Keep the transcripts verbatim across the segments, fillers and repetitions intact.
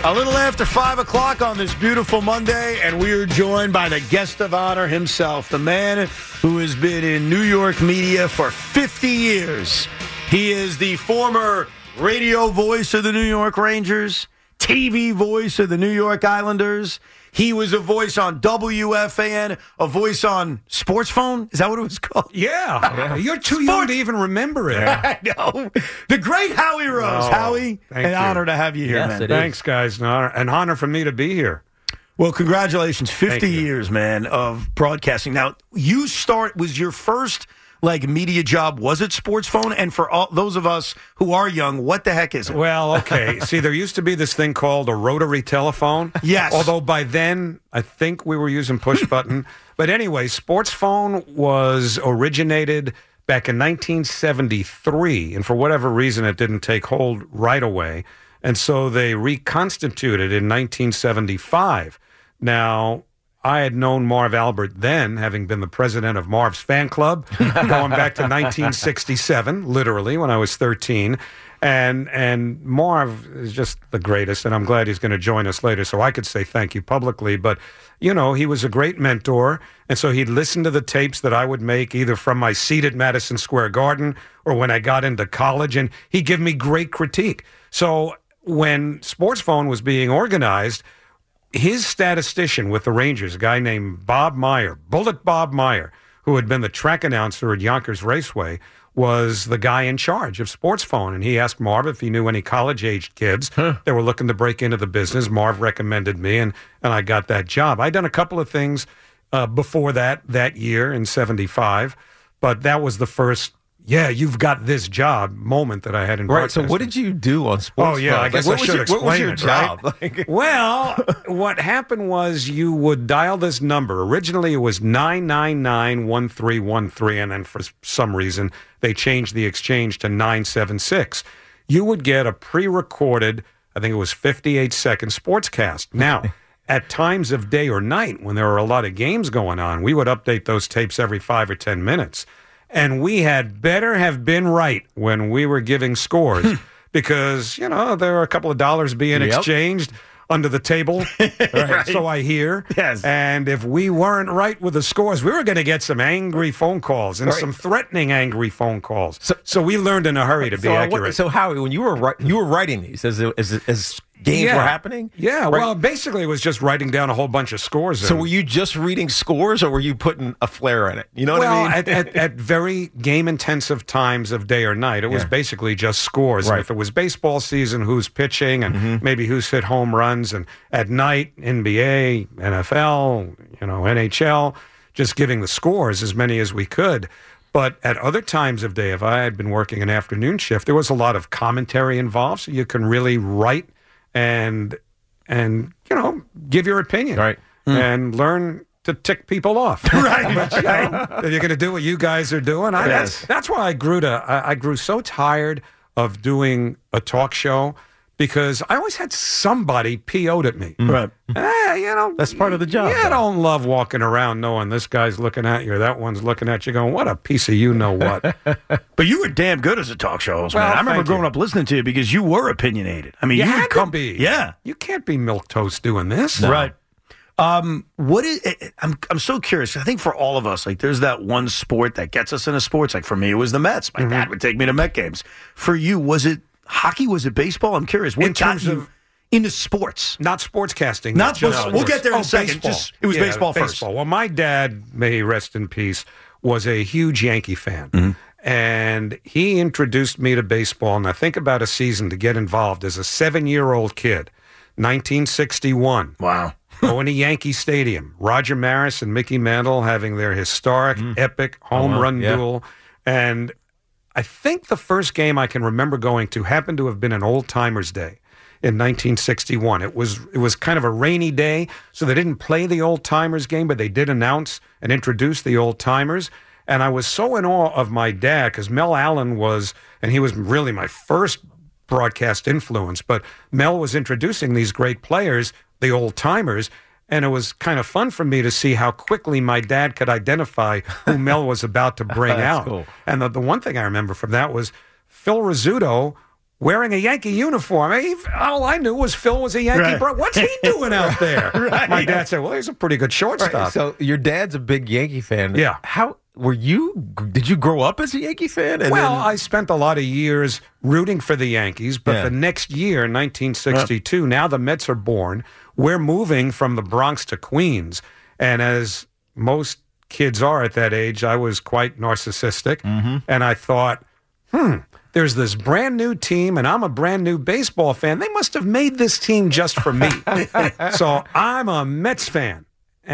A little after five o'clock on this beautiful Monday, and we are joined by the guest of honor himself, the man who has been in New York media for fifty years. He is the former radio voice of the New York Rangers, T V voice of the New York Islanders. He was a voice on W F A N, a voice on Sports Phone. Is that what it was called? Yeah. yeah. You're too Sports. young to even remember it. I know. The great Howie Rose. Oh, Howie, an you. honor to have you here, yes, man. Thanks, guys. An honor, an honor for me to be here. Well, congratulations. fifty years, man, of broadcasting. Now, you start, was your first like media job, was it Sports Phone? And for all those of us who are young, what the heck is it? Well, okay. See, there used to be this thing called a rotary telephone. Yes. Although by then, I think we were using push button. But anyway, Sports Phone was originated back in nineteen seventy-three. And for whatever reason, it didn't take hold right away. And so they reconstituted in nineteen seventy-five. Now, I had known Marv Albert then, having been the president of Marv's fan club, going back to nineteen sixty-seven, literally, when I was thirteen. And and Marv is just the greatest, and I'm glad he's going to join us later so I could say thank you publicly. But, you know, he was a great mentor, and so he'd listen to the tapes that I would make either from my seat at Madison Square Garden or when I got into college, and he'd give me great critique. So when Sports Phone was being organized, his statistician with the Rangers, a guy named Bob Meyer, Bullet Bob Meyer, who had been the track announcer at Yonkers Raceway, was the guy in charge of Sports Phone. And he asked Marv if he knew any college-aged kids huh. that were looking to break into the business. Marv recommended me, and, and I got that job. I'd done a couple of things uh, before that, that year in seventy-five, but that was the first yeah, you've got this job moment that I had in Right, broadcasting. so what did you do on Sports Oh, yeah, Phone? I guess like, I should your, explain What was your it, job? right? Like, well, what happened was you would dial this number. Originally, it was nine nine nine, one three one three, and then for some reason, they changed the exchange to nine seven six. You would get a pre-recorded, I think it was fifty-eight second sportscast. Now, at times of day or night, when there were a lot of games going on, we would update those tapes every five or ten minutes. And we had better have been right when we were giving scores because, you know, there were a couple of dollars being Yep. exchanged under the table. Right. So I hear. Yes. And if we weren't right with the scores, we were going to get some angry phone calls and Right. some threatening angry phone calls. So, So- we learned in a hurry to be so, uh, accurate. what, so Howie, when you were wri- you were writing these as as, as games Yeah. were happening, Yeah, right? well, basically it was just writing down a whole bunch of scores. So in. were you just reading scores, or were you putting a flair in it? You know what well, I mean? at, at, at very game-intensive times of day or night, it was Yeah. basically just scores. Right. And if it was baseball season, who's pitching and Mm-hmm. maybe who's hit home runs. And at night, N B A, N F L, you know, N H L, just giving the scores, as many as we could. But at other times of day, if I had been working an afternoon shift, there was a lot of commentary involved, so you can really write and and you know give your opinion Right. and learn to tick people off. Right. But, you know, if you're going to do what you guys are doing, I, Yes. that's that's why I grew to I, I grew so tired of doing a talk show because I always had somebody P O'd at me. Right. Eh, you know, That's part of the job, You though. don't love walking around knowing this guy's looking at you or that one's looking at you, going, "What a piece of you know what." But you were damn good as a talk show host, man. Well, I remember thank growing you. up listening to you because you were opinionated. I mean, You you, had would to come be. Yeah. You can't be milquetoast doing this, Right. Um, what is? I'm I'm so curious. I think for all of us, like, there's that one sport that gets us into sports. Like for me, it was the Mets. My Mm-hmm. dad would take me to Met games. For you, was it hockey? Was it baseball? I'm curious. What In got terms you of- into sports? Not sportscasting. Not just sports- we'll get there in a Oh, second. baseball. Just- it was Yeah, baseball first. baseball. Well, my dad, may he rest in peace, was a huge Yankee fan. Mm-hmm. And he introduced me to baseball, and I think about a season to get involved as a seven-year-old kid, nineteen sixty-one. Wow. Going to Yankee Stadium. Roger Maris and Mickey Mantle having their historic, epic home wow. run Yeah. duel. And I think the first game I can remember going to happened to have been an Old Timers Day in nineteen sixty-one. It was it was kind of a rainy day, so they didn't play the Old Timers game, but they did announce and introduce the Old Timers. And I was so in awe of my dad because Mel Allen was, and he was really my first broadcast influence, but Mel was introducing these great players, the Old Timers, and it was kind of fun for me to see how quickly my dad could identify who Mel was about to bring That's out. cool. And the, the one thing I remember from that was Phil Rizzuto wearing a Yankee uniform. I mean, all I knew was Phil was a Yankee. Right. Bro, what's he doing out there? Right. My dad said, well, he's a pretty good shortstop. Right, so your dad's a big Yankee fan. Yeah. How were you? Did you grow up as a Yankee fan? And well, then, I spent a lot of years rooting for the Yankees, but Yeah. the next year, in nineteen sixty-two, now the Mets are born. We're moving from the Bronx to Queens. And as most kids are at that age, I was quite narcissistic. Mm-hmm. And I thought, hmm, there's this brand new team, and I'm a brand new baseball fan. They must have made this team just for me. So I'm a Mets fan.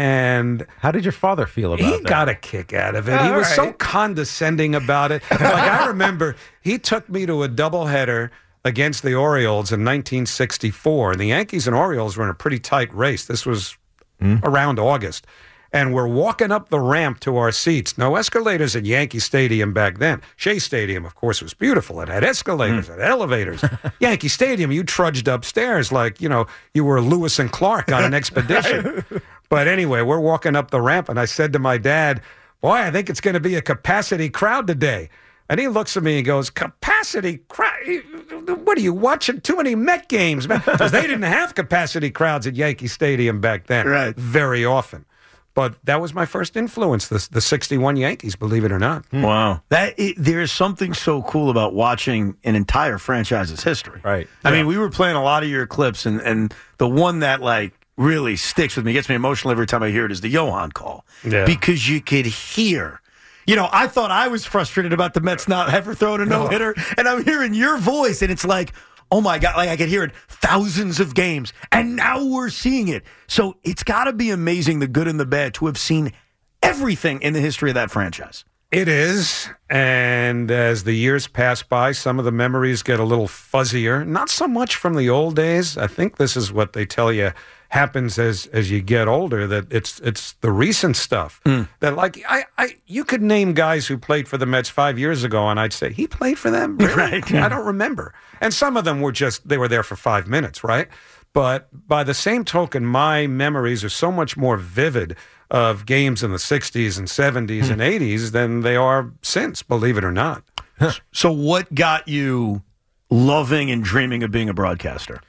And how did your father feel about he that? got a kick out of it. Oh, he was all so right. condescending about it. Like, I remember he took me to a doubleheader against the Orioles in nineteen sixty-four, and the Yankees and Orioles were in a pretty tight race. This was Mm. around August. And we're walking up the ramp to our seats. No escalators at Yankee Stadium back then. Shea Stadium, of course, was beautiful. It had escalators, Mm. it had elevators. Yankee Stadium, you trudged upstairs like, you know, you were Lewis and Clark on an expedition. But anyway, we're walking up the ramp, and I said to my dad, boy, I think it's going to be a capacity crowd today. And he looks at me and goes, capacity crowd? What are you watching? Too many Met games, man. Because they didn't have capacity crowds at Yankee Stadium back then. Right. Very often. But that was my first influence, the, the sixty-one Yankees, believe it or not. Wow. That it, there's something so cool about watching an entire franchise's history. Right. I Yeah. mean, we were playing a lot of your clips, and, and the one that, like, really sticks with me, gets me emotional every time I hear it, is the Johan call. Yeah. Because you could hear. You know, I thought I was frustrated about the Mets not ever throwing a no-hitter, and I'm hearing your voice, and it's like, oh, my God, like I could hear it thousands of games, and now we're seeing it. So it's got to be amazing, the good and the bad, to have seen everything in the history of that franchise. It is, and as the years pass by, some of the memories get a little fuzzier. Not so much from the old days. I think this is what they tell you happens as as you get older, that it's it's the recent stuff. Mm. That, like, I, I you could name guys who played for the Mets five years ago, and I'd say, he played for them? Really? Right. I don't remember. And some of them were just, they were there for five minutes, right? But by the same token, my memories are so much more vivid of games in the sixties and seventies Hmm. and eighties than they are since, believe it or not. So what got you loving and dreaming of being a broadcaster?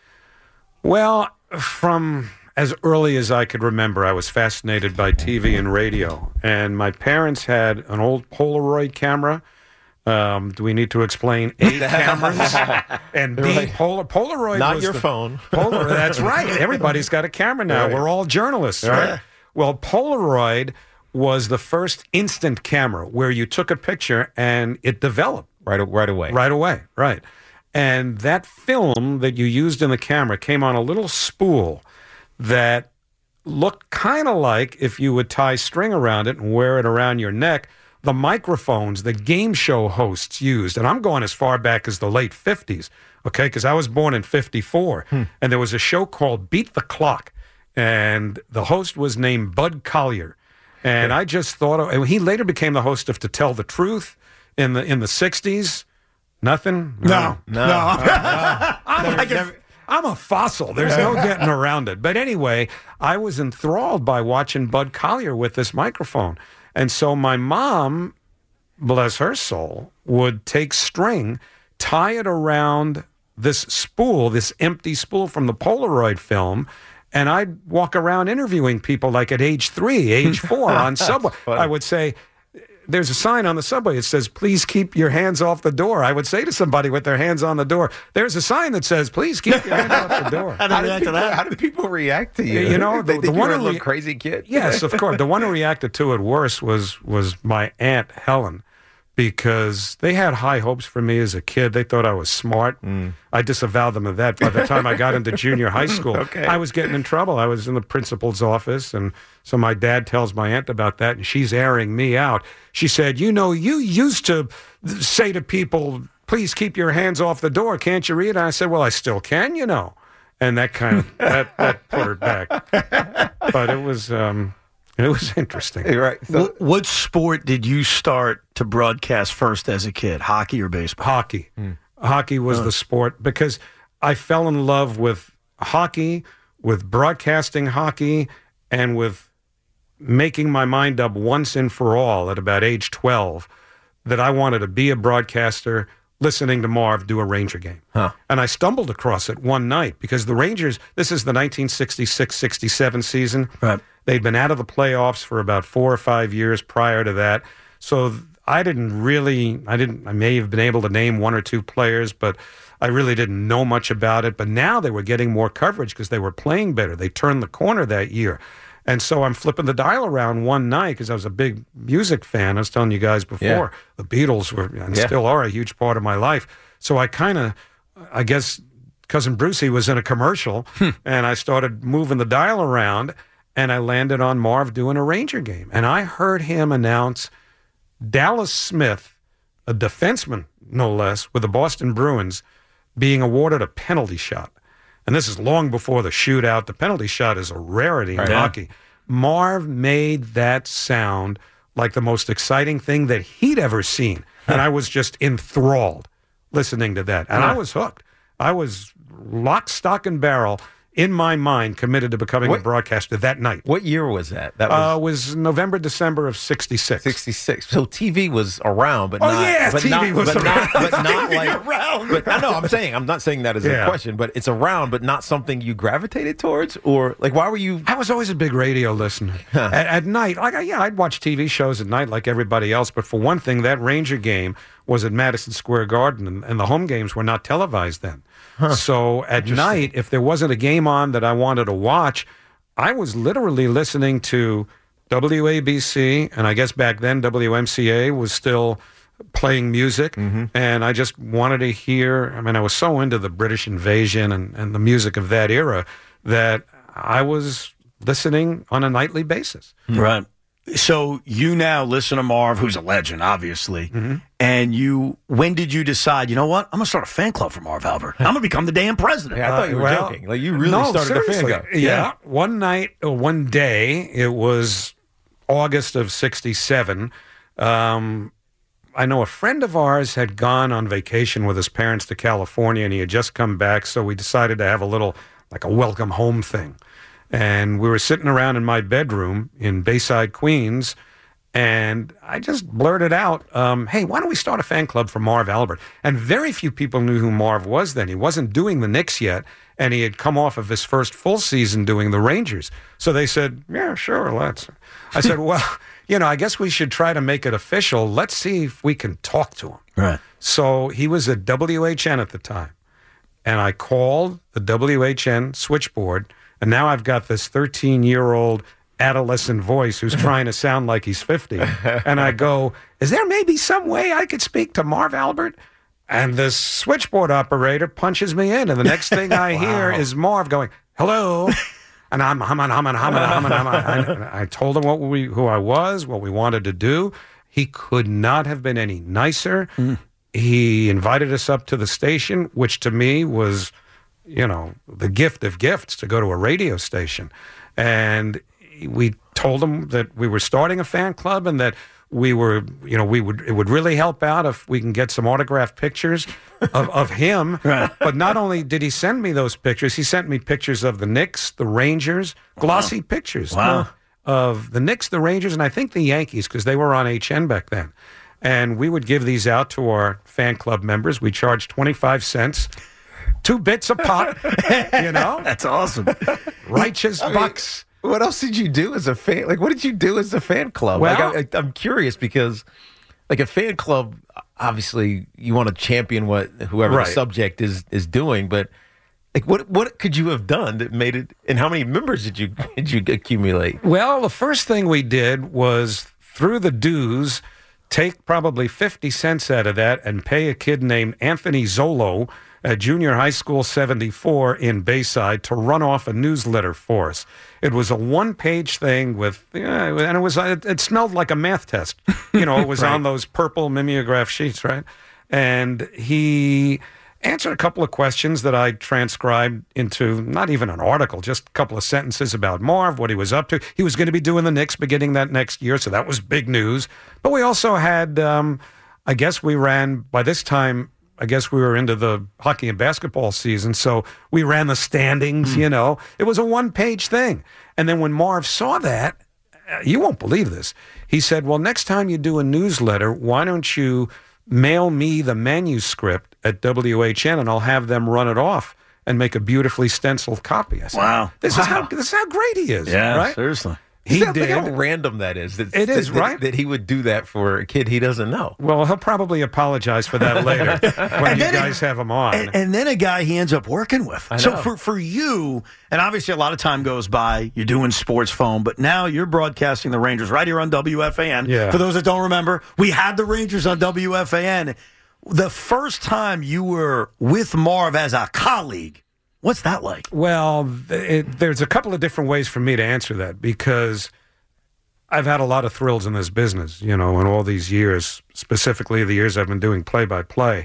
Well, from as early as I could remember, I was fascinated by T V and radio. And my parents had an old Polaroid camera. Um, do we need to explain A, cameras, and B, Right. Pol- Polaroid Not was your the- phone. Polaroid, that's right. Everybody's got a camera now. Right. We're all journalists, right? Yeah. Well, Polaroid was the first instant camera where you took a picture and it developed. Right, right away. Right away, right. And that film that you used in the camera came on a little spool that looked kind of like, if you would tie string around it and wear it around your neck, the microphones the game show hosts used. And I'm going as far back as the late fifties, okay, because I was born in fifty-four. Hmm. And there was a show called Beat the Clock, and the host was named Bud Collier. And I just thought, and he later became the host of To Tell the Truth in the in the sixties. Nothing? No, No. no. I'm, I can- I'm a fossil. There's no getting around it. But anyway, I was enthralled by watching Bud Collier with this microphone. And so my mom, bless her soul, would take string, tie it around this spool, this empty spool from the Polaroid film, and I'd walk around interviewing people like at age three, age four on subway. I would say, there's a sign on the subway that says, please keep your hands off the door. I would say to somebody with their hands on the door, there's a sign that says, please keep your hands off the door. How did How they did, react to people, that? how did people react to you? You know, they the- think the you one were a who little re- crazy kid. Yes, of course. The one who reacted to it worse was was my Aunt Helen, because they had high hopes for me as a kid. They thought I was smart. Mm. I disavowed them of that. By the time I got into junior high school, Okay. I was getting in trouble. I was in the principal's office, and so my dad tells my aunt about that, and she's airing me out. She said, you know, you used to say to people, please keep your hands off the door. Can't you read? And I said, well, I still can, you know. And that kind of, that, that put her back. But it was, um, it was interesting. You're right. So, What, what sport did you start to broadcast first as a kid? Hockey or baseball? Hockey. Hockey was the sport, because I fell in love with hockey, with broadcasting hockey, and with making my mind up once and for all at about age twelve that I wanted to be a broadcaster, listening to Marv do a Ranger game. Huh. And I stumbled across it one night because the Rangers, this is the nineteen sixty-six sixty-seven season. Right. They'd been out of the playoffs for about four or five years prior to that. So I didn't really, I didn't, I may have been able to name one or two players, but I really didn't know much about it. But now they were getting more coverage because they were playing better. They turned the corner that year. And so I'm flipping the dial around one night because I was a big music fan. I was telling you guys before, Yeah. the Beatles were and Yeah. still are a huge part of my life. So I kind of, I guess, Cousin Brucey was in a commercial, and I started moving the dial around, and I landed on Marv doing a Ranger game. And I heard him announce Dallas Smith, a defenseman, no less, with the Boston Bruins, being awarded a penalty shot. And this is long before the shootout. The penalty shot is a rarity in Right. hockey. Marv made that sound like the most exciting thing that he'd ever seen. And I was just enthralled listening to that. And I was hooked. I was lock, stock, and barrel in my mind committed to becoming What- a broadcaster that night. What year was that? That was Uh, was November, December of sixty-six. sixty-six. So T V was around, but Oh, not. yeah, but T V not, was but around. Not, but not like around. But I know I'm saying I'm not saying that as Yeah. a question, but it's around, but not something you gravitated towards, or like why were you? I was always a big radio listener. At, at night, like I- yeah, I'd watch T V shows at night like everybody else. But for one thing, that Ranger game was at Madison Square Garden, and, and the home games were not televised then. So at night, if there wasn't a game on that I wanted to watch, I was literally listening to W A B C, and I guess back then W M C A was still playing music, and I just wanted to hear. I mean, I was so into the British invasion and, and the music of that era that I was listening on a nightly basis. Right. So you now listen to Marv, who's a legend, obviously. And you, when did you decide, you know what? I'm going to start a fan club for Marv Albert. I'm going to become the damn president. Yeah, I thought you were well, joking. Like you really no, started a fan seriously. club. Yeah. One night, or one day, it was August of sixty-seven. Um, I know a friend of ours had gone on vacation with his parents to California, and he had just come back, so we decided to have a little, like a welcome home thing. And we were sitting around in my bedroom in Bayside, Queens, and I just blurted out, um, hey, why don't we start a fan club for Marv Albert? And very few people knew who Marv was then. He wasn't doing the Knicks yet, and he had come off of his first full season doing the Rangers. So they said, yeah, sure, let's. I said, well, you know, I guess we should try to make it official. Let's see if we can talk to him. Right. So he was at W H N at the time, and I called the W H N switchboard, and now I've got this thirteen-year-old adolescent voice who's trying to sound like he's fifty. And I go, is there maybe some way I could speak to Marv Albert? And the switchboard operator punches me in, and the next thing I hear is Marv going, hello. And I'm humming, humming, humming, humming, humming. I, I told him what we, who I was, what we wanted to do. He could not have been any nicer. Mm. He invited us up to the station, which to me was, you know, the gift of gifts to go to a radio station. And we told him that we were starting a fan club and that we were, you know, we would, it would really help out if we can get some autographed pictures of, of him. Right. But not only did he send me those pictures, he sent me pictures of the Knicks, the Rangers, glossy wow. pictures wow. of the Knicks, the Rangers, and I think the Yankees, because they were on H N back then. And we would give these out to our fan club members. We charged twenty-five cents. Two bits a pop, you know? That's awesome. Righteous I bucks. Mean, what else did you do as a fan? Like, what did you do as a fan club? Well, like, I, I'm curious because, like, a fan club, obviously, you want to champion what whoever right. the subject is is doing, but like, what what could you have done that made it? And how many members did you did you accumulate? Well, the first thing we did was through the dues, take probably fifty cents out of that and pay a kid named Anthony Zolo at Junior High School seventy-four in Bayside to run off a newsletter for us. It was a one-page thing with, yeah, and it was it, it smelled like a math test. You know, it was right. on those purple mimeograph sheets, right? And he answered a couple of questions that I transcribed into not even an article, just a couple of sentences about Marv, what he was up to. He was going to be doing the Knicks beginning that next year, so that was big news. But we also had, um, I guess we ran, by this time, I guess we were into the hockey and basketball season, so we ran the standings, mm. you know. It was a one-page thing. And then when Marv saw that, you won't believe this, he said, well, next time you do a newsletter, why don't you mail me the manuscript at W H N, and I'll have them run it off and make a beautifully stenciled copy. I said, wow. This wow. is how this is how great he is. Yeah, right? seriously. He Think did. how random that is. That, It is, that, right? That, that he would do that for a kid he doesn't know. Well, he'll probably apologize for that later when you then guys it- have him on. And, and then a guy he ends up working with. I So know. for, for you, and obviously a lot of time goes by, you're doing sports phone, but now you're broadcasting the Rangers right here on W F A N. Yeah. For those that don't remember, we had the Rangers on W F A N. The first time you were with Marv as a colleague, what's that like? Well, it, there's a couple of different ways for me to answer that because I've had a lot of thrills in this business, you know, in all these years, specifically the years I've been doing play-by-play.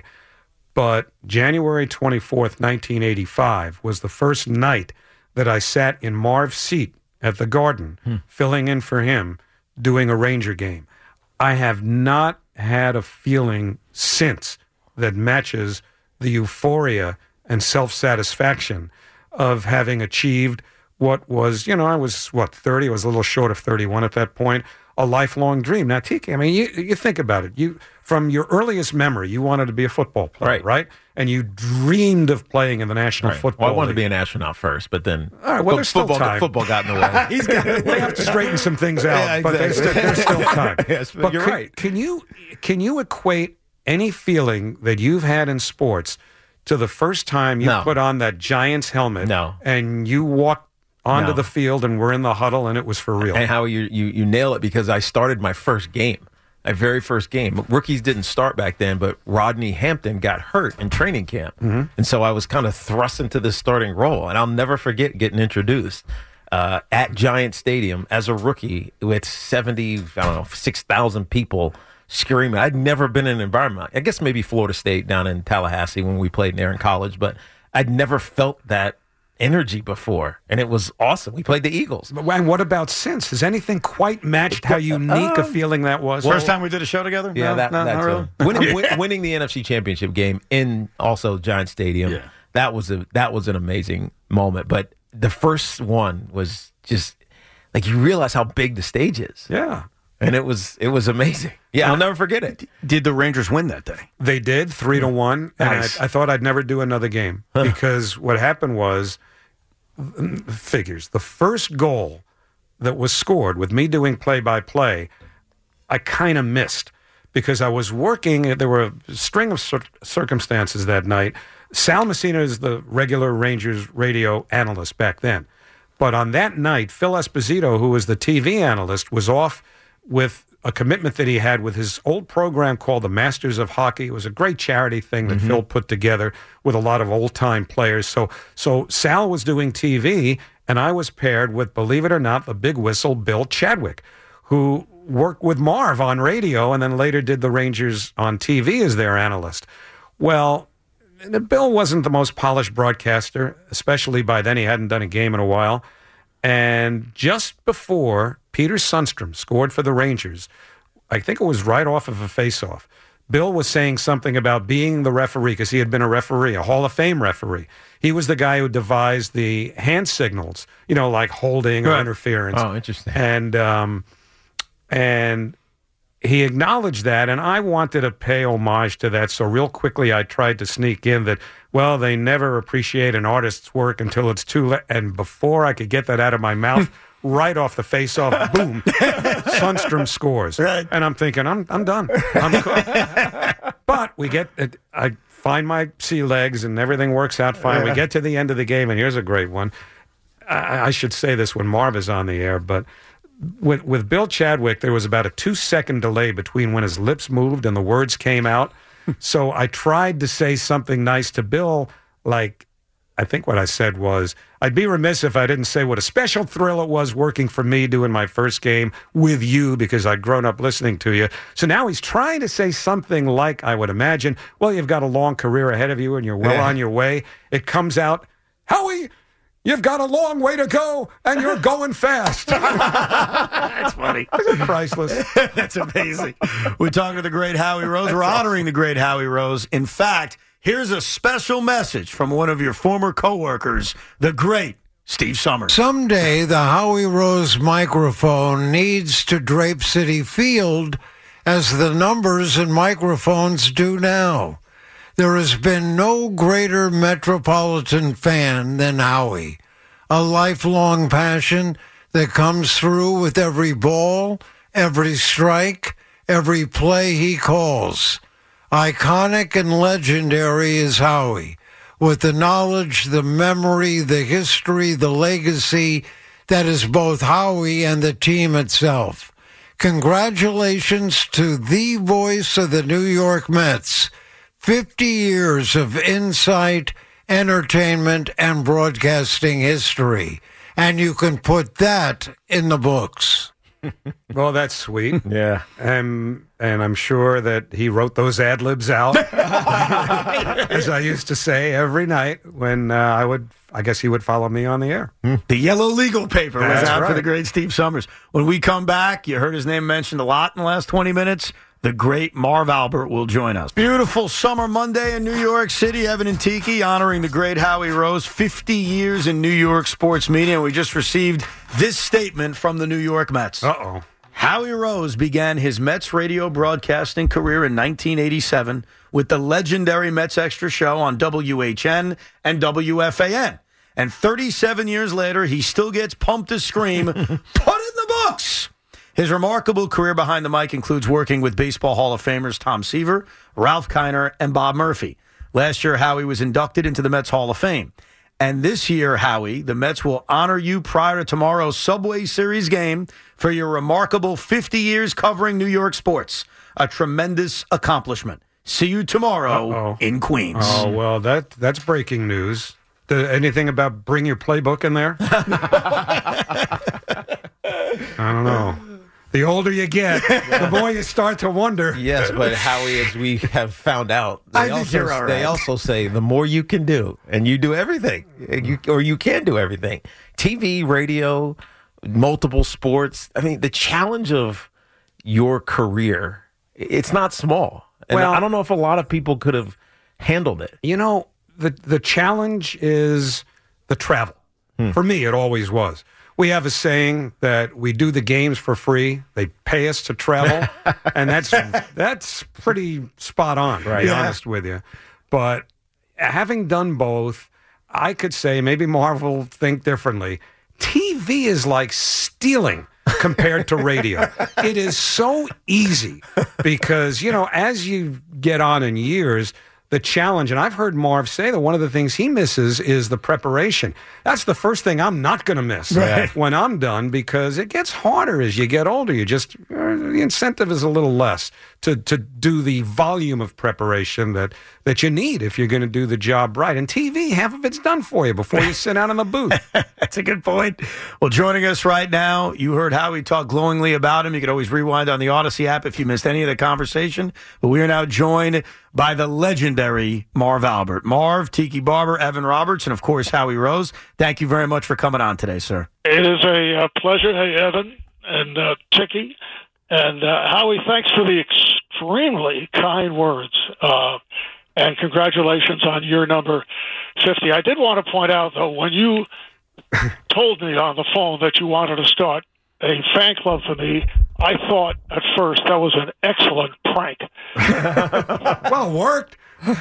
But January twenty-fourth, nineteen eighty-five was the first night that I sat in Marv's seat at the Garden, hmm. filling in for him, doing a Ranger game. I have not had a feeling since that matches the euphoria and self-satisfaction of having achieved what was, you know, I was, what, thirty? I was a little short of thirty-one at that point, a lifelong dream. Now, Tiki, I mean, you, you think about it. You, from your earliest memory, you wanted to be a football player, right? Right. And you dreamed of playing in the National Right. Football Well, I wanted League. to be an astronaut first, but then All right, well, fo- there's still football, time. football got in the way. He's got They have to straighten some things out, Yeah, but there's still, exactly. there's still time. Yes, but but you're can, right. Can you can you equate any feeling that you've had in sports to the first time you No. put on that Giants helmet No. and you walked onto No. the field and we're in the huddle and it was for real? And how you, you you nail it because I started my first game, my very first game. Rookies didn't start back then, but Rodney Hampton got hurt in training camp, Mm-hmm. and so I was kind of thrust into this starting role. And I'll never forget getting introduced uh, at Giant Stadium as a rookie with seventy, I don't know, six thousand people screaming. I'd never been in an environment. I guess maybe Florida State down in Tallahassee when we played there in college, but I'd never felt that energy before, and it was awesome. We played the Eagles. But- and what about since? Has anything quite matched how unique a feeling that was? First time we did a show together? Yeah, no, that, no, that not too. really. Winning, win, winning the N F C Championship game in also Giant Stadium. Yeah. That was a that was an amazing moment. But the first one was just like you realize how big the stage is, Yeah. and it was it was amazing. Yeah, I'll never forget it. Did the Rangers win that day? They did, three to one. And Nice. I, I thought I'd never do another game because what happened was, figures, the first goal that was scored with me doing play-by-play, I kind of missed because I was working. There were a string of cir- circumstances that night. Sal Messina is the regular Rangers radio analyst back then. But on that night, Phil Esposito, who was the T V analyst, was off with a commitment that he had with his old program called the Masters of Hockey. It was a great charity thing that Phil put together with a lot of old-time players. So, so Sal was doing T V, and I was paired with, believe it or not, the big whistle Bill Chadwick, who worked with Marv on radio and then later did the Rangers on T V as their analyst. Well, Bill wasn't the most polished broadcaster, especially by then he hadn't done a game in a while. And just before Peter Sundstrom scored for the Rangers, I think it was right off of a faceoff, Bill was saying something about being the referee because he had been a referee, a Hall of Fame referee. He was the guy who devised the hand signals, you know, like holding or Right. interference. Oh, interesting. And um, and he acknowledged that, and I wanted to pay homage to that. So real quickly, I tried to sneak in that, well, they never appreciate an artist's work until it's too late. And before I could get that out of my mouth, right off the face-off, boom, Sundstrom scores. Right. And I'm thinking, I'm I'm done. I'm cooked. But we get, I find my sea legs, and everything works out fine. We get to the end of the game, and here's a great one. I, I should say this when Marv is on the air, but with with Bill Chadwick, there was about a two-second delay between when his lips moved and the words came out. So I tried to say something nice to Bill, like, I think what I said was, I'd be remiss if I didn't say what a special thrill it was working for me doing my first game with you because I'd grown up listening to you. So now he's trying to say something like, I would imagine, well, you've got a long career ahead of you and you're well Yeah. on your way. It comes out, Howie, you've got a long way to go and you're going fast. That's funny. Priceless. That's amazing. We're talking to the great Howie Rose. We're honoring the great Howie Rose. In fact, here's a special message from one of your former coworkers, the great Steve Summers. Someday the Howie Rose microphone needs to drape City Field, as the numbers and microphones do now. There has been no greater Metropolitan fan than Howie, a lifelong passion that comes through with every ball, every strike, every play he calls. Iconic and legendary is Howie, with the knowledge, the memory, the history, the legacy that is both Howie and the team itself. Congratulations to the voice of the New York Mets. fifty years of insight, entertainment, and broadcasting history. And you can put that in the books. Well, that's sweet. Yeah. Um, and I'm sure that he wrote those ad libs out, as I used to say every night when uh, I would, I guess he would follow me on the air. The yellow legal paper was That's out for right. the great Steve Summers. When we come back, you heard his name mentioned a lot in the last twenty minutes. The great Marv Albert will join us. Beautiful summer Monday in New York City. Evan and Tiki honoring the great Howie Rose, fifty years in New York sports media. And we just received this statement from the New York Mets. Uh-oh. Howie Rose began his Mets radio broadcasting career in nineteen eighty-seven with the legendary Mets Extra Show on W H N and W F A N. And thirty-seven years later, he still gets pumped to scream, put in the books! His remarkable career behind the mic includes working with Baseball Hall of Famers Tom Seaver, Ralph Kiner, and Bob Murphy. Last year, Howie was inducted into the Mets Hall of Fame. And this year, Howie, the Mets will honor you prior to tomorrow's Subway Series game for your remarkable fifty years covering New York sports. A tremendous accomplishment. See you tomorrow Uh-oh. in Queens. Oh, well, that that's breaking news. The, anything about bring your playbook in there? I don't know. The older you get, the more you start to wonder. Yes, but Howie, as we have found out, they, I think also, you're all right. they also say the more you can do, and you do everything, you, or you can do everything. T V, radio, multiple sports. I mean, the challenge of your career, it's not small. And Well- I don't know if a lot of people could have handled it. You know, the the challenge is the travel. For me, it always was. We have a saying that we do the games for free. They pay us to travel, and that's that's pretty spot on, to be Yeah. honest with you. But having done both, I could say, maybe Marv will think differently, T V is like stealing compared to radio. It is so easy because, you know, as you get on in years, the challenge, and I've heard Marv say that one of the things he misses is the preparation. That's the first thing I'm not going to miss Right. when I'm done, because it gets harder as you get older. You just, uh, the incentive is a little less to, to do the volume of preparation that, that you need if you're going to do the job right. And T V, half of it's done for you before you sit down in the booth. That's a good point. Well, joining us right now, you heard Howie talk glowingly about him. You could always rewind on the Odyssey app if you missed any of the conversation. But we are now joined by the legendary Marv Albert. Marv, Tiki Barber, Evan Roberts, and of course, Howie Rose. Thank you very much for coming on today, sir. It is a uh, pleasure. Hey, Evan and uh, Tiki. And uh, Howie, thanks for the extremely kind words. Uh, and congratulations on year number fifty. I did want to point out, though, when you told me on the phone that you wanted to start a fan club for me, I thought at first that was an excellent prank. Well, worked.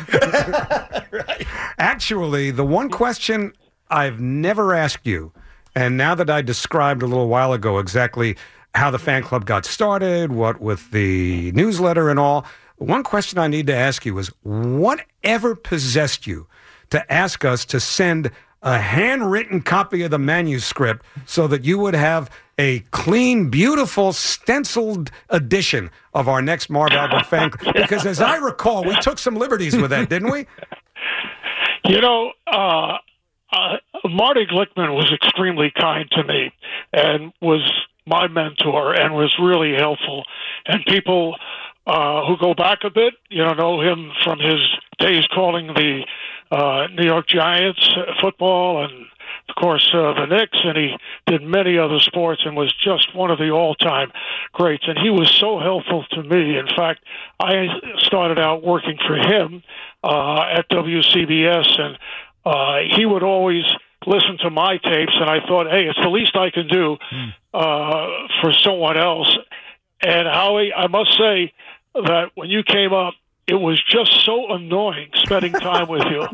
Actually, the one question I've never asked you, and now that I described a little while ago exactly how the fan club got started, what with the newsletter and all, one question I need to ask you is, whatever possessed you to ask us to send a handwritten copy of the manuscript so that you would have a clean, beautiful, stenciled edition of our next Marv Albert fan club? Because as I recall, we took some liberties with that, didn't we? You know, uh, uh, Marty Glickman was extremely kind to me and was my mentor and was really helpful. And people uh, who go back a bit, you know, know him from his days calling the uh, New York Giants uh, football and, of course, uh, the Knicks, and he did many other sports and was just one of the all-time greats. And he was so helpful to me. In fact, I started out working for him uh, at W C B S, and uh, he would always listen to my tapes, and I thought, hey, it's the least I can do uh, for someone else. and Howie, I must say that when you came up, it was just so annoying spending time with you.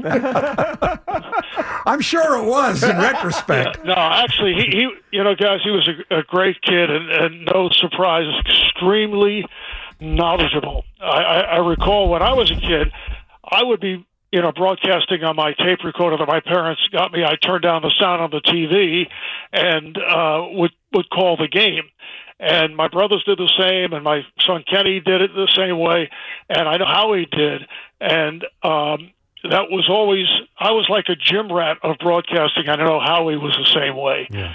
I'm sure it was in retrospect. Yeah, no, actually, he, he, you know, guys, he was a, a great kid, and, and no surprise, extremely knowledgeable. I, I, I recall when I was a kid, I would be, you know, broadcasting on my tape recorder that my parents got me. I turned down the sound on the T V and uh, would would call the game. And my brothers did the same, and my son Kenny did it the same way, and I know Howie did. And um, that was always, I was like a gym rat of broadcasting. I know Howie was the same way. Yeah.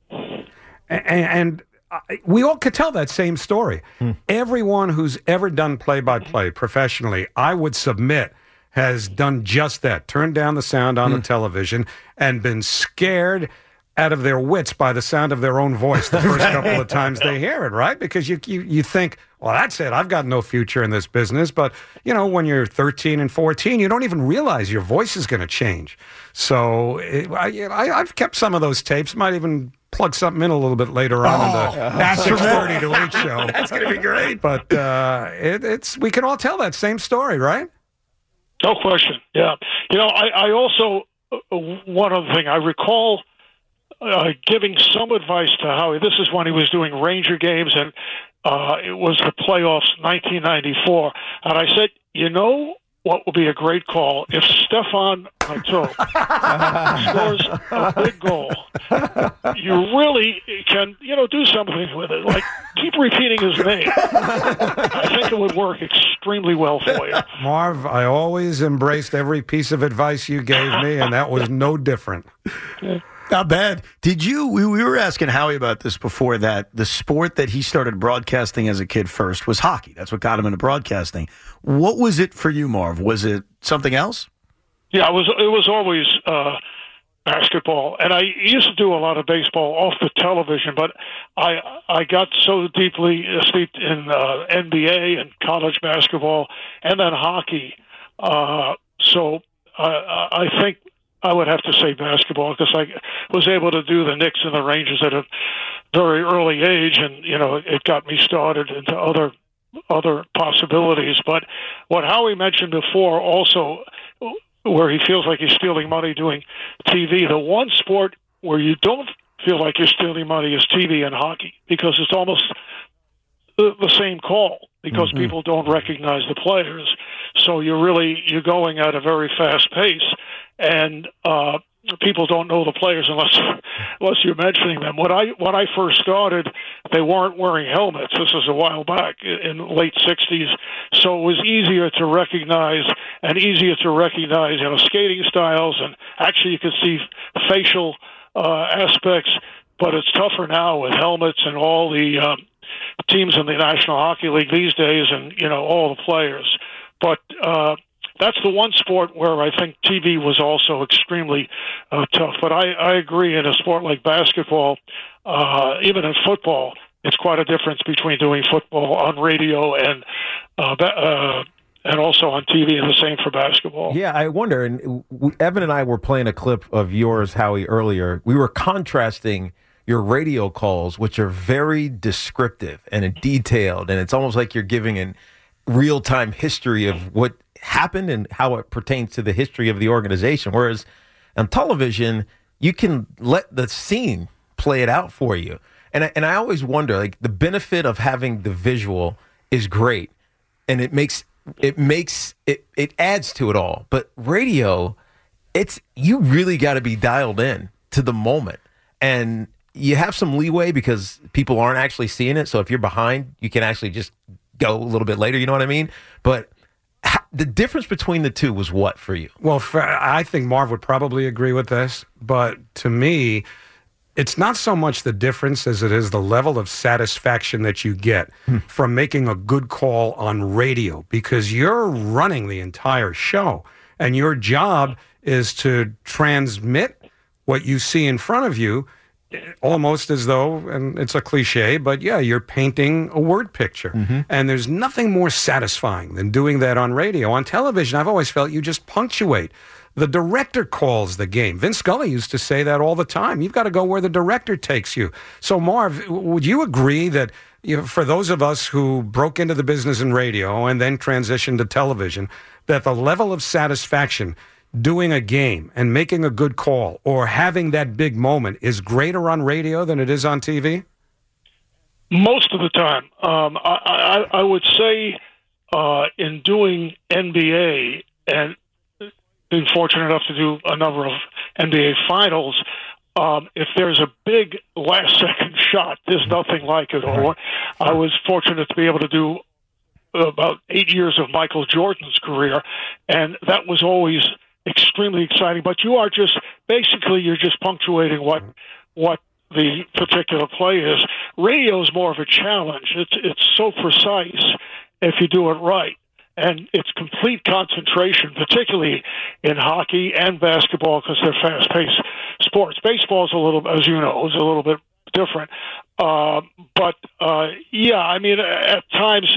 And, and uh, we all could tell that same story. Hmm. Everyone who's ever done play-by-play professionally, I would submit, has done just that, turned down the sound on hmm. the television and been scared out of their wits by the sound of their own voice the first couple of times they hear it, right? Because you, you you think, well, that's it. I've got no future in this business. But, you know, when you're thirteen and fourteen, you don't even realize your voice is going to change. So it, I, I, I've kept some of those tapes. Might even plug something in a little bit later on oh, in the six thirty to eight show. That's going to be great. But uh, it, it's we can all tell that same story, right? No question, yeah. You know, I, I also, uh, one other thing, I recall Uh, giving some advice to Howie. This is when he was doing Ranger games, and uh, it was the playoffs, nineteen ninety-four. And I said, you know what would be a great call? If Stefan Matteau scores a big goal, you really can, you know, do something with it. Like, keep repeating his name. I think it would work extremely well for you. Marv, I always embraced every piece of advice you gave me, and that was no different. Yeah. Not bad. Did you, we, we were asking Howie about this before, that the sport that he started broadcasting as a kid first was hockey. That's what got him into broadcasting. What was it for you, Marv? Was it something else? Yeah, it was, it was always uh, basketball. And I used to do a lot of baseball off the television, but I I got so deeply steeped in uh, N B A and college basketball and then hockey. Uh, so uh, I think I would have to say basketball, because I was able to do the Knicks and the Rangers at a very early age, and you know it got me started into other other possibilities. But what Howie mentioned before, also, where he feels like he's stealing money doing T V, the one sport where you don't feel like you're stealing money is T V and hockey, because it's almost the, the same call, because mm-hmm. people don't recognize the players. So you're really you're going at a very fast pace. And uh, people don't know the players unless unless you're mentioning them. When I when I first started, they weren't wearing helmets. This is a while back in the late sixties, so it was easier to recognize and easier to recognize, you know, skating styles, and actually you could see facial uh, aspects. But it's tougher now with helmets and all the um, teams in the National Hockey League these days, and you know all the players. But uh, that's the one sport where I think T V was also extremely uh, tough. But I, I agree, in a sport like basketball, uh, even in football, it's quite a difference between doing football on radio and uh, uh, and also on T V, and the same for basketball. Yeah, I wonder, and Evan and I were playing a clip of yours, Howie, earlier. We were contrasting your radio calls, which are very descriptive and detailed, and it's almost like you're giving an real-time history of what happened and how it pertains to the history of the organization. Whereas on television, you can let the scene play it out for you. And I, and I always wonder, like, the benefit of having the visual is great, and it makes it makes it it adds to it all. But radio, it's you really got to be dialed in to the moment, and you have some leeway because people aren't actually seeing it. So if you're behind, you can actually just go a little bit later. You know what I mean? But the difference between the two was what for you? Well, for, I think Marv would probably agree with this, but to me, it's not so much the difference as it is the level of satisfaction that you get hmm. from making a good call on radio, because you're running the entire show, and your job is to transmit what you see in front of you, almost as though, and it's a cliche, but yeah, you're painting a word picture. Mm-hmm. And there's nothing more satisfying than doing that on radio. On television, I've always felt you just punctuate. The director calls the game. Vince Scully used to say that all the time. You've got to go where the director takes you. So, Marv, would you agree that you know, for those of us who broke into the business in radio and then transitioned to television, that the level of satisfaction doing a game and making a good call or having that big moment is greater on radio than it is on T V? Most of the time. Um, I, I, I would say uh, in doing N B A and being fortunate enough to do a number of N B A finals, um, if there's a big last-second shot, there's nothing like it. Or I was fortunate to be able to do about eight years of Michael Jordan's career, and that was always extremely exciting. But you are just, basically, you're just punctuating what what the particular play is. Radio is more of a challenge. It's it's so precise if you do it right. And it's complete concentration, particularly in hockey and basketball, because they're fast-paced sports. Baseball is a little, as you know, is a little bit different. Uh, but, uh, yeah, I mean, at times,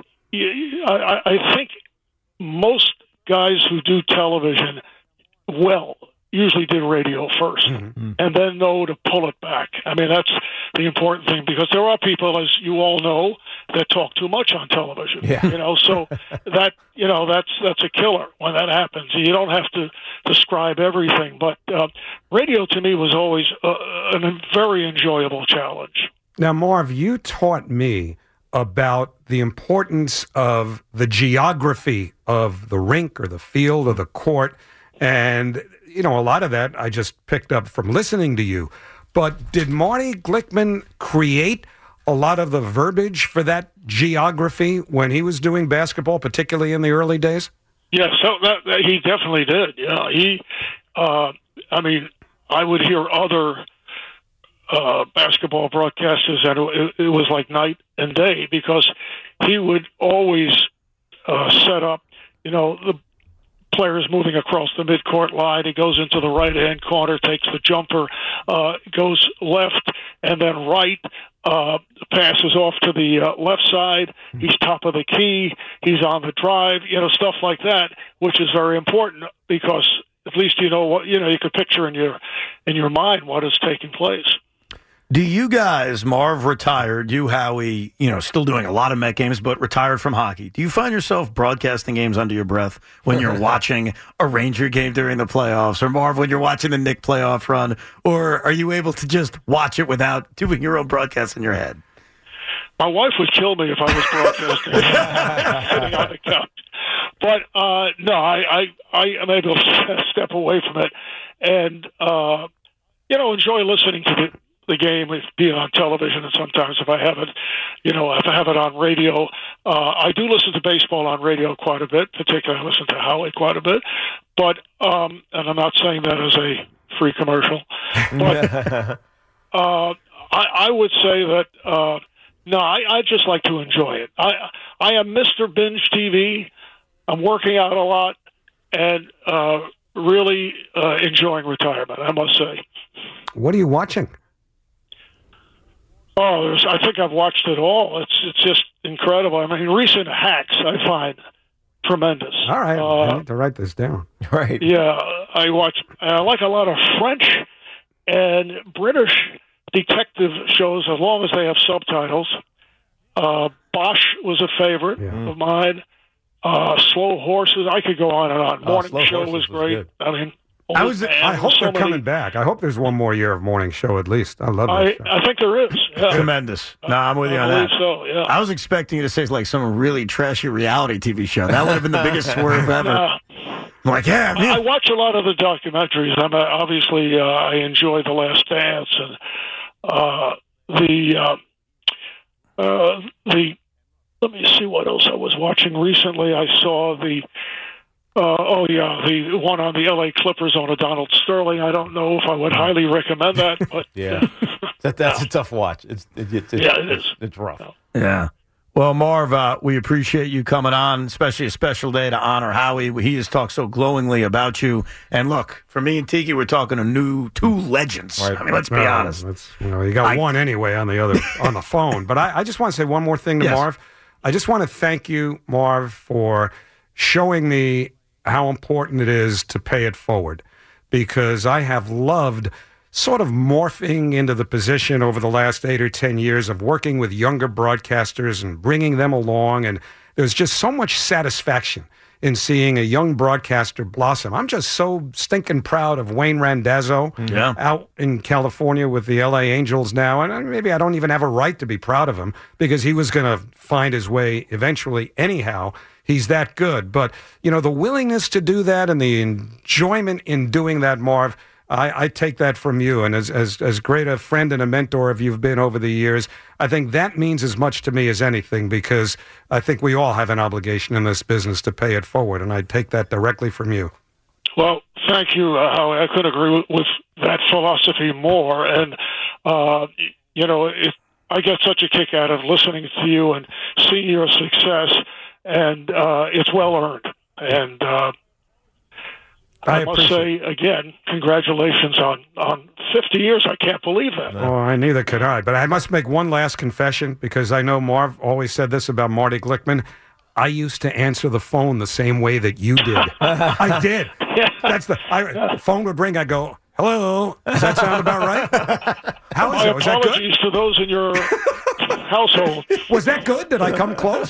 I, I think most guys who do television well usually did radio first, mm-hmm. and then know to pull it back. I mean, that's the important thing, because there are people, as you all know, that talk too much on television. Yeah. You know, so that you know that's that's a killer when that happens. You don't have to describe everything, but uh, radio to me was always uh, a very enjoyable challenge. Now, Marv, you taught me about the importance of the geography of the rink or the field or the court, and you know, a lot of that I just picked up from listening to you. But did Marty Glickman create a lot of the verbiage for that geography when he was doing basketball, particularly in the early days? Yeah, so that, that he definitely did. Yeah, he. Uh, I mean, I would hear other uh, basketball broadcasters, and it, it was like night and day, because he would always uh, set up, you know, the players moving across the midcourt line. He goes into the right-hand corner, takes the jumper, uh, goes left, and then right, uh, passes off to the uh, left side. He's top of the key. He's on the drive, you know, stuff like that, which is very important, because at least you know what, you know, you could picture in your in your mind what is taking place. Do you guys, Marv retired, you, Howie, you know, still doing a lot of Met games, but retired from hockey. Do you find yourself broadcasting games under your breath when you're watching a Ranger game during the playoffs, or Marv, when you're watching the Knick playoff run, or are you able to just watch it without doing your own broadcast in your head? My wife would kill me if I was broadcasting sitting on the couch. But, uh, no, I, I, I am able to step away from it and, uh, you know, enjoy listening to the the game, if being on television, and sometimes if I have it, you know, if I have it on radio. Uh, I do listen to baseball on radio quite a bit, particularly I listen to Howie quite a bit. But, um, and I'm not saying that as a free commercial, but uh, I, I would say that, uh, no, I, I just like to enjoy it. I, I am Mister Binge T V. I'm working out a lot and uh, really uh, enjoying retirement, I must say. What are you watching? Oh, there's, I think I've watched it all. It's it's just incredible. I mean, recent hacks I find tremendous. All right, uh, I need to write this down. Right. Yeah, I watch. I like a lot of French and British detective shows, as long as they have subtitles. Uh, Bosch was a favorite Yeah. of mine. Uh, Slow Horses. I could go on and on. Oh, Morning Slow Show Horses was was great. good. I mean, I was- man, I hope so they're many- coming back. I hope there's one more year of morning show at least. I love that I, show. I think there is. Yeah. Tremendous. No, I'm with you I on believe that. so. Yeah. I was expecting you to say like some really trashy reality T V show. That would have been the biggest swerve ever. Yeah. I'm like, yeah, I man. watch a lot of the documentaries. I'm uh, obviously uh, I enjoy The Last Dance and uh, the uh, uh, the. Let me see what else I was watching recently. I saw the. Uh, oh yeah, the one on the L A Clippers on a Donald Sterling. I don't know if I would highly recommend that, but Yeah. that, that's a tough watch. It's, it, it's, it's, Yeah, it it's, is. it's rough. Yeah. Well, Marv, uh, we appreciate you coming on, especially a special day to honor Howie. He has talked so glowingly about you. And look, for me and Tiki, we're talking a new two legends. Right. I mean, let's be No, honest. That's, you know, you got I- one anyway on the other on the phone. But I, I just want to say one more thing to Yes. Marv. I just want to thank you, Marv, for showing me how important it is to pay it forward, because I have loved sort of morphing into the position over the last eight or ten years of working with younger broadcasters and bringing them along. And there's just so much satisfaction in seeing a young broadcaster blossom. I'm just so stinking proud of Wayne Randazzo Yeah. out in California with the L A Angels now. And maybe I don't even have a right to be proud of him because he was going to find his way eventually anyhow. He's that good. But, you know, the willingness to do that and the enjoyment in doing that, Marv, I, I take that from you. And as, as as great a friend and a mentor of you've been over the years, I think that means as much to me as anything, because I think we all have an obligation in this business to pay it forward. And I take that directly from you. Well, thank you, uh, Howie. I couldn't agree with, with that philosophy more. And, uh, you know, it, I get such a kick out of listening to you and seeing your success, and uh, it's well earned. And uh, I, I must say, again, congratulations on, on fifty years. I can't believe that. Oh, I neither could I. But I must make one last confession, because I know Marv always said this about Marty Glickman. I used to answer the phone the same way that you did. I did. That's the, I, the phone would ring. I go, hello. Does that sound about right? How is My that? Was that good? apologies to those in your household. Was that good? Did I come close?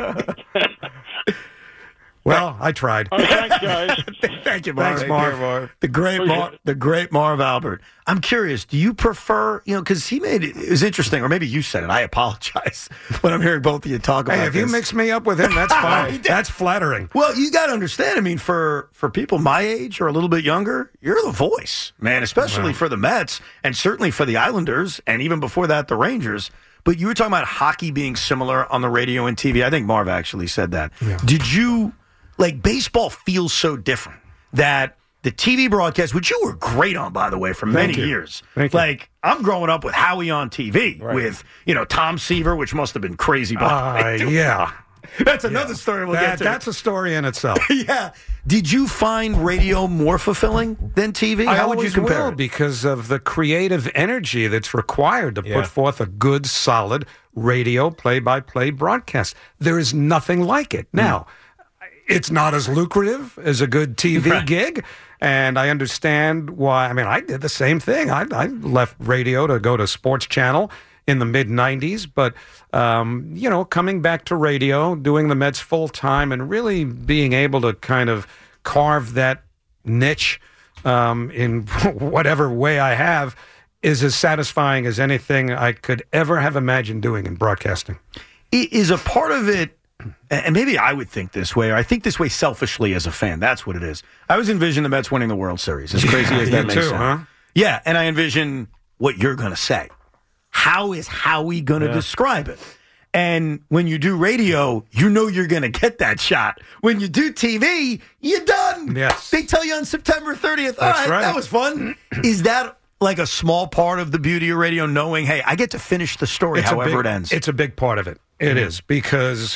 Well, I tried. All right, thanks, guys. Thank you, Marv. Thanks, Marv. Marv. The great, Appreciate Mar- it. the great Marv Albert. I'm curious. Do you prefer, you know, because he made it, it was interesting, or maybe you said it. I apologize when I'm hearing both of you talk about Hey, if you this. mix me up with him, that's fine. That's flattering. Well, you got to understand. I mean, for for people my age or a little bit younger, you're the voice, man. Especially for the Mets, and certainly for the Islanders, and even before that, the Rangers. But you were talking about hockey being similar on the radio and T V. I think Marv actually said that. Yeah. Did you? Like, baseball feels so different that the T V broadcast, which you were great on, by the way, for many you. years. Thank you. Like, I'm growing up with Howie on T V with, you know, Tom Seaver, which must have been crazy. By Uh, the way. yeah. That's another story we'll That- get to. that's a story in itself. Yeah. Did you find radio more fulfilling than T V? I How would you always compare will, it? because of the creative energy that's required to Yeah. put forth a good, solid radio play-by-play broadcast. There is nothing like it. Now, it's not as lucrative as a good T V Right. gig, and I understand why. I mean, I did the same thing. I, I left radio to go to Sports Channel in the mid nineties, but, um, you know, coming back to radio, doing the Mets full-time, and really being able to kind of carve that niche um, in whatever way I have is as satisfying as anything I could ever have imagined doing in broadcasting. I- Is a part of it, and maybe I would think this way, or I think this way selfishly as a fan. That's what it is. I always envision the Mets winning the World Series, as crazy as that you may too, sound. huh? Yeah, and I envision what you're going to say. How is Howie going to describe it? And when you do radio, you know you're going to get that shot. When you do T V, you're done. Yes. They tell you on September thirtieth, all That's right, right. that was fun. Is that like a small part of the beauty of radio, knowing, hey, I get to finish the story It's a however big- it ends? It's a big part of it. It is, because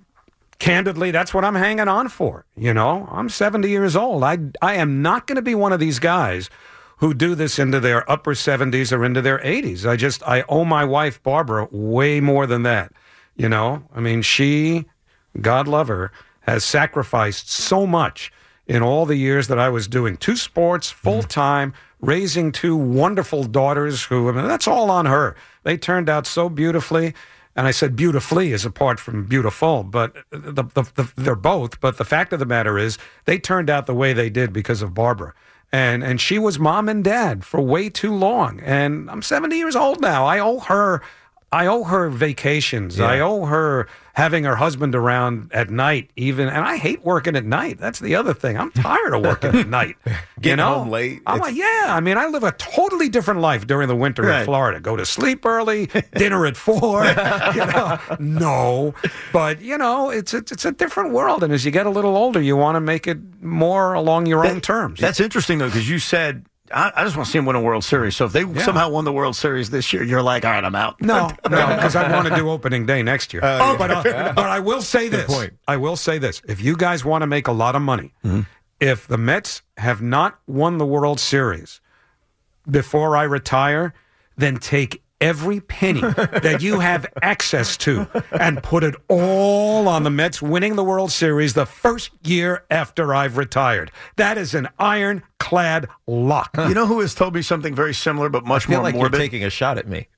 candidly, that's what I'm hanging on for. You know, I'm seventy years old. I, I am not going to be one of these guys who do this into their upper seventies or into their eighties. I just, I owe my wife, Barbara, way more than that. You know, I mean, she, God love her, has sacrificed so much in all the years that I was doing two sports full time, raising two wonderful daughters who, I mean, that's all on her. They turned out so beautifully. And I said beautifully is apart from beautiful, but the, the, the, they're both. But the fact of the matter is they turned out the way they did because of Barbara. And and she was mom and dad for way too long. And I'm seventy years old now. I owe her I owe her vacations. Yeah. I owe her having her husband around at night even. And I hate working at night. That's the other thing. I'm tired of working at night. you Getting know? home late. I'm like, yeah. I mean, I live a totally different life during the winter Right. in Florida. Go to sleep early, dinner at four. you know, no. But, you know, it's, it's, it's a different world. And as you get a little older, you want to make it more along your own terms. That's interesting, though, because you said, I, I just want to see him win a World Series. So if they somehow won the World Series this year, you're like, all right, I'm out. No, no, because I want to do opening day next year. oh, but, uh, but I will say this. point. I will say this. If you guys want to make a lot of money, if the Mets have not won the World Series before I retire, then take every penny that you have access to and put it all on the Mets winning the World Series the first year after I've retired. That is an ironclad lock. You know who has told me something very similar but much I feel more like morbid? you're taking a shot at me.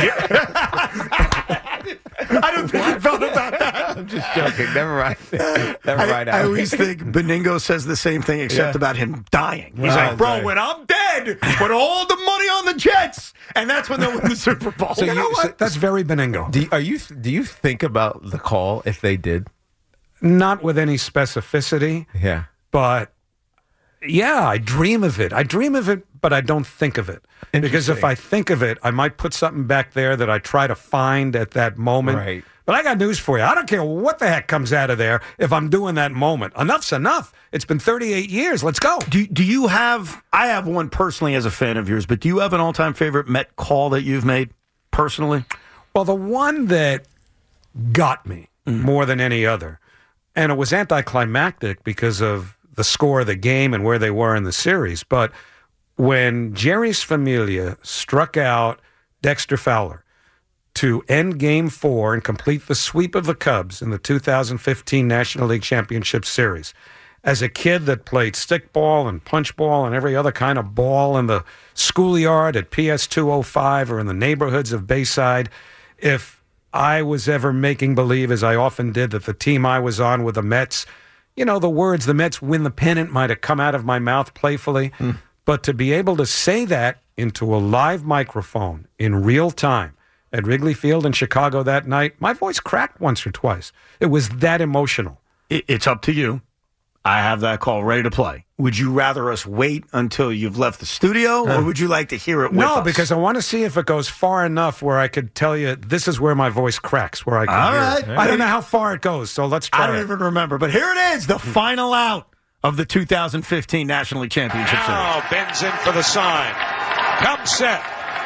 I don't think I thought about that. I'm just joking. Never mind. Never I, mind. I always think Beningo says the same thing except Yeah. about him dying. He's Right, like, bro, right. when I'm dead, put all the money on the Jets. And that's when they'll win the Super Bowl. So you know what? That's very Beningo. Do you, are you do you think about the call if they did? Not with any specificity, Yeah. but yeah, I dream of it. I dream of it, but I don't think of it. Because if Interesting. I think of it, I might put something back there that I try to find at that moment. Right. But I got news for you. I don't care what the heck comes out of there if I'm doing that moment. Enough's enough. It's been thirty-eight years. Let's go. Do, do you have, I have one personally as a fan of yours, but do you have an all-time favorite Met call that you've made personally? Well, the one that got me more than any other, and it was anticlimactic because of the score of the game and where they were in the series, but when Jerry's Familia struck out Dexter Fowler to end Game Four and complete the sweep of the Cubs in the two thousand fifteen National League Championship Series, as a kid that played stickball and punchball and every other kind of ball in the schoolyard at P S two oh five or in the neighborhoods of Bayside, if I was ever making believe, as I often did, that the team I was on were the Mets, you know, the words, the Mets win the pennant, might have come out of my mouth playfully. Mm. But to be able to say that into a live microphone in real time at Wrigley Field in Chicago that night, my voice cracked once or twice. It was that emotional. It's up to you. I have that call ready to play. Would you rather us wait until you've left the studio, or would you like to hear it with No, us? because I want to see if it goes far enough where I could tell you this is where my voice cracks, where I can All hear right. it. I don't know how far it goes, so let's try I don't it. even remember, but here it is, the final out of the two thousand fifteen National League Championship Now Series. bends in for the sign. Come set.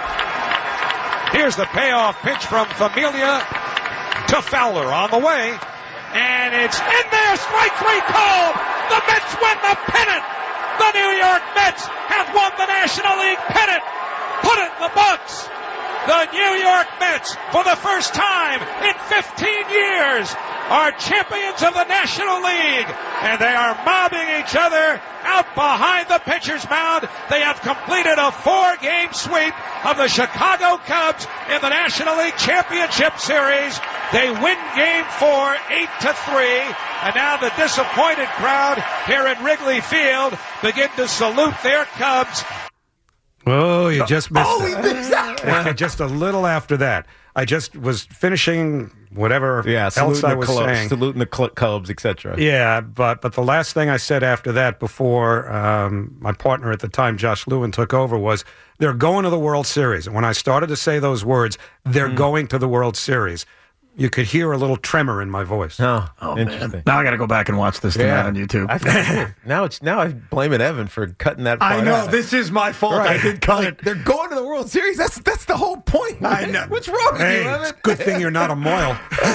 Here's the payoff pitch from Familia to Fowler on the way. And it's in there. Strike three called. The Mets win the pennant. The New York Mets have won the National League pennant. Put it in the books. The New York Mets, for the first time in fifteen years, are champions of the National League, and they are mobbing each other out behind the pitcher's mound. They have completed a four-game sweep of the Chicago Cubs in the National League Championship Series. They win Game Four, eight to three, and now the disappointed crowd here at Wrigley Field begin to salute their Cubs. Oh, you just missed Oh, it. we missed that. Okay, just a little after that. I just was finishing whatever Yeah, else saluting I the was Cubs, saying. saluting the Cl- Cubs, et cetera. Yeah, but but the last thing I said after that, before um, my partner at the time, Josh Lewin, took over, was they're going to the World Series. And when I started to say those words, they're Mm. going to the World Series, you could hear a little tremor in my voice. Oh, Oh, interesting. man. Now I got to go back and watch this tonight on YouTube. I, now it's now I'm blaming Evan for cutting that part I know. out. This is my fault. I did cut it. They're going to the World Series. That's that's the whole point. I man. know. What's wrong with Hey, you, it's Evan? a good thing you're not a Moyle.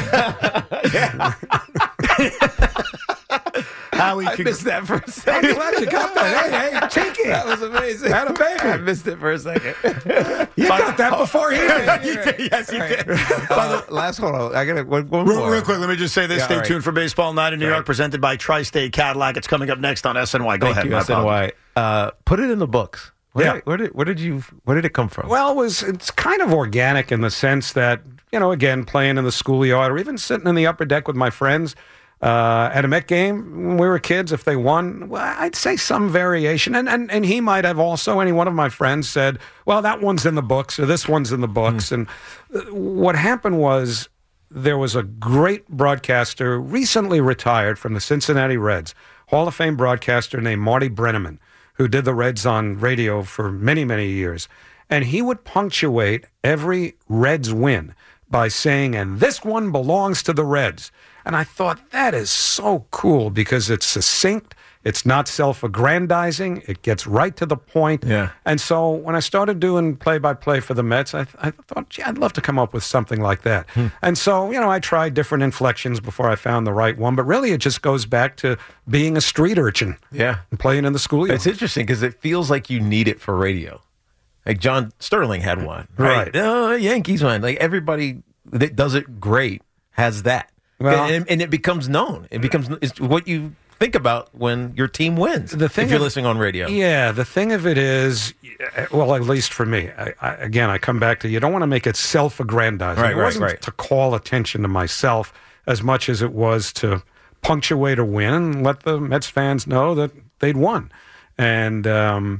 Howie, I could- missed that for a second. I'm glad you got that. Hey, hey, take it. That was amazing. Had a baby. I missed it for a second. You got that before he did. You did. Yes, you did. Uh, last hold on, I got to one, one Real, more. real quick, let me just say this. Yeah, Stay all right. tuned for Baseball Night in New York, Right. presented by Tri-State Cadillac. It's coming up next on S N Y. Go Thank ahead. you, my S N Y. Uh, put it in the books. Where, Yeah. did, where did where did you where did it come from? Well, it was it's kind of organic in the sense that, you know, again, playing in the schoolyard or even sitting in the upper deck with my friends uh, at a Met game when we were kids, if they won, well, I'd say some variation. And, and and he might have also, any one of my friends said, well, that one's in the books or this one's in the books. And uh, what happened was there was a great broadcaster recently retired from the Cincinnati Reds, Hall of Fame broadcaster named Marty Brenneman, who did the Reds on radio for many, many years. And he would punctuate every Reds win by saying, and this one belongs to the Reds. And I thought, that is so cool because it's succinct, it's not self-aggrandizing, it gets right to the point. Yeah. And so when I started doing play-by-play for the Mets, I, I thought, gee, I'd love to come up with something like that. Hmm. And so, you know, I tried different inflections before I found the right one. But really, it just goes back to being a street urchin Yeah. and playing in the schoolyard. It's interesting because it feels like you need it for radio. Like John Sterling had one. Right. Right. Uh, Yankees one. Like everybody that does it great has that. Well- and, and it becomes known. It becomes it's what you think about when your team wins. The thing if you're of- listening on radio. Yeah, the thing of it is, well, at least for me, I, I, again, I come back to you don't want to make it self-aggrandizing. Right, it right, wasn't right. to call attention to myself as much as it was to punctuate a win and let the Mets fans know that they'd won. And, um,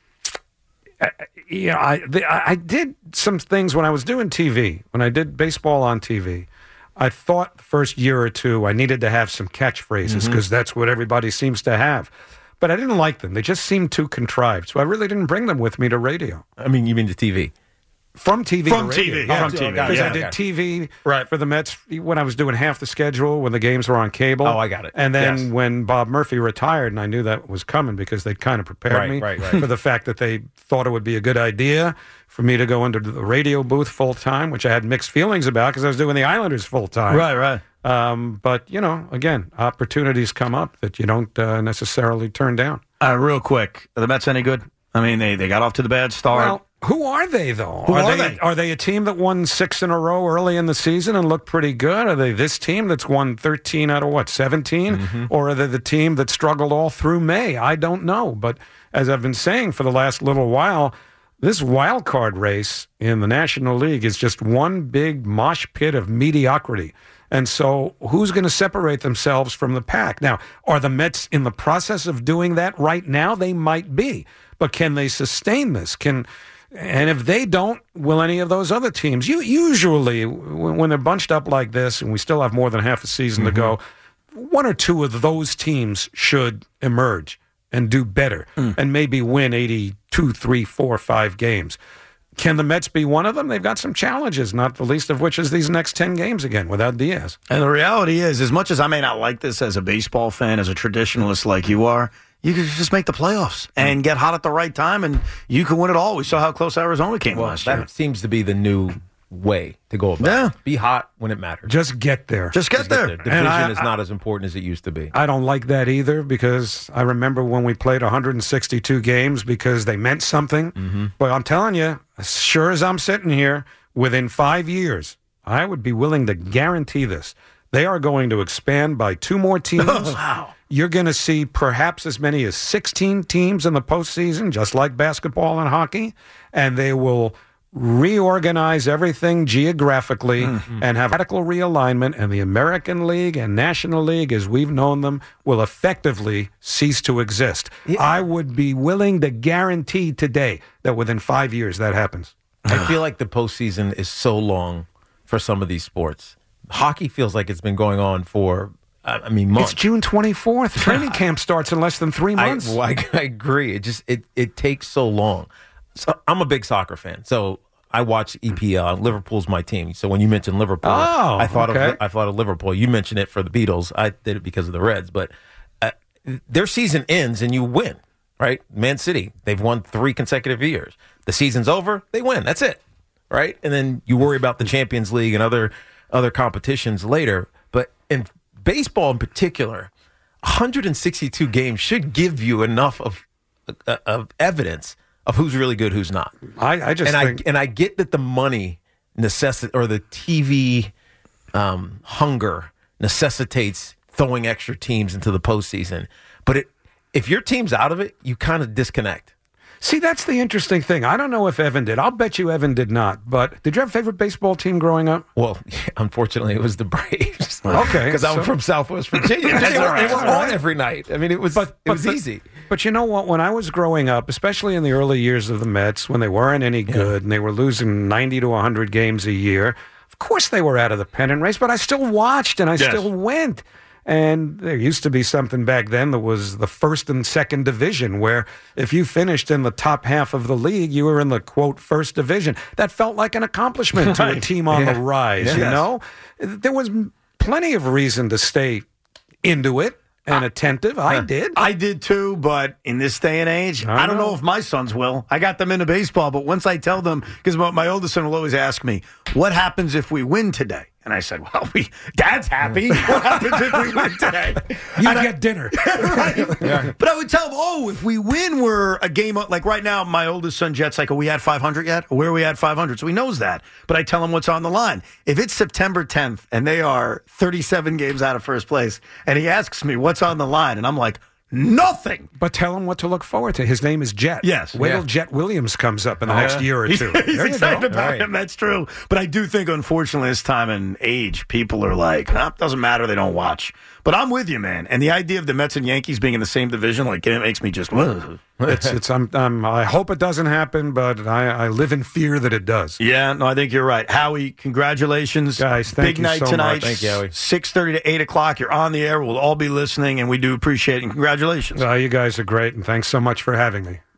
I, you know, I, the, I I did some things when I was doing T V, when I did baseball on T V. I thought the first year or two I needed to have some catchphrases because that's what everybody seems to have. But I didn't like them. They just seemed too contrived. So I really didn't bring them with me to radio. I mean, you mean to T V? From T V From to T radio. V, yeah. Yeah. From T V, Because yeah. I did Okay. T V Right. for the Mets when I was doing half the schedule when the games were on cable. Oh, I got it. And then Yes. when Bob Murphy retired, and I knew that was coming because they'd kind of prepared Right, me right, right. for the fact that they thought it would be a good idea for me to go into the radio booth full time, which I had mixed feelings about because I was doing the Islanders full time. Right, right. Um, but, you know, again, opportunities come up that you don't uh, necessarily turn down. Uh, real quick, are the Mets any good? I mean, they, they got off to the bad start. Well, who are they, though? Who are they, they? Are they a team that won six in a row early in the season and looked pretty good? Are they this team that's won thirteen out of, what, seventeen? Mm-hmm. Or are they the team that struggled all through May? I don't know. But as I've been saying for the last little while, this wild card race in the National League is just one big mosh pit of mediocrity. And so who's going to separate themselves from the pack? Now, are the Mets in the process of doing that right now? They might be. But can they sustain this? Can and if they don't, will any of those other teams? You usually when when they're bunched up like this and we still have more than half a season Mm-hmm. to go, one or two of those teams should emerge and do better Mm. and maybe win eighty-two, three, four, five games. Can the Mets be one of them? They've got some challenges, not the least of which is these next ten games again without Diaz. And the reality is, as much as I may not like this as a baseball fan, as a traditionalist like you are, you could just make the playoffs and get hot at the right time, and you can win it all. We saw how close Arizona came Well, last that year. seems to be the new way to go about Yeah. it. Be hot when it matters. Just get there. Just get Just get there. there. Division And I- is not as important as it used to be. I don't like that either because I remember when we played one hundred sixty-two games because they meant something. Mm-hmm. But I'm telling you, as sure as I'm sitting here, within five years, I would be willing to guarantee this. They are going to expand by two more teams. Wow. You're going to see perhaps as many as sixteen teams in the postseason, just like basketball and hockey, and they will reorganize everything geographically and have radical realignment, and the American League and National League, as we've known them, will effectively cease to exist. I would be willing to guarantee today that within five years that happens. I feel like the postseason is so long for some of these sports. Hockey feels like it's been going on for, I I mean, months. It's June twenty-fourth. Training camp starts in less than three I, months. well, I, I agree. It just it it takes so long. So I'm a big soccer fan, so I watch E P L. Liverpool's my team. So when you mentioned Liverpool, Oh, I thought okay. of I thought of Liverpool. You mentioned it for the Beatles. I did it because of the Reds. But uh, their season ends and you win, right? Man City, they've won three consecutive years. The season's over, they win. That's it, right? And then you worry about the Champions League and other other competitions later. But in baseball in particular, one hundred sixty-two games should give you enough of uh, of evidence of who's really good, who's not. I, I just And think I and I get that the money necessit or the T V um, hunger necessitates throwing extra teams into the postseason. But it, if your team's out of it, you kind of disconnect. See, that's the interesting thing. I don't know if Evan did. I'll bet you Evan did not. But did you have a favorite baseball team growing up? Well, unfortunately, it was the Braves. Okay, because I'm so- from Southwest Virginia. That's they were, all right, they were that's all on right. every night. I mean, it was But, it but was but- easy. But you know what? When I was growing up, especially in the early years of the Mets, when they weren't any good and they were losing ninety to one hundred games a year, of course they were out of the pennant race, but I still watched and I Yes. still went. And there used to be something back then that was the first and second division, where if you finished in the top half of the league, you were in the, quote, first division. That felt like an accomplishment to a team on the rise, you Yes. know? There was plenty of reason to stay into it and attentive. I did. I did too, but in this day and age, I, I don't know. know. if my sons will. I got them into baseball, but once I tell them, because my, my oldest son will always ask me, what happens if we win today? And I said, well, we Dad's happy. What happens if we win today? You And I- get dinner. right? But I would tell him, oh, if we win, we're a game up. Like right now, my oldest son, Jet's like, are we at five hundred yet? Where are we at five hundred? So he knows that. But I tell him what's on the line. If it's September tenth and they are thirty-seven games out of first place, and he asks me what's on the line, and I'm like, nothing. But tell him what to look forward to. His name is Jet. Yes. Wait till Yeah. Jet Williams comes up in the Oh, next yeah. year or He's, two. he's There you excited go. about Right. him. That's true. But I do think, unfortunately, this time and age, people are like, ah, doesn't matter. They don't watch. But I'm with you, man. And the idea of the Mets and Yankees being in the same division, like, it makes me just, ugh. It's, it's, I'm, I'm, I hope it doesn't happen, but I, I live in fear that it does. Yeah, no, I think you're right. Howie, congratulations. Guys, thank Big you night so tonight. much. Thank you, Howie. six thirty to eight o'clock. You're on the air. We'll all be listening, and we do appreciate it. And congratulations. Uh, you guys are great, and thanks so much for having me.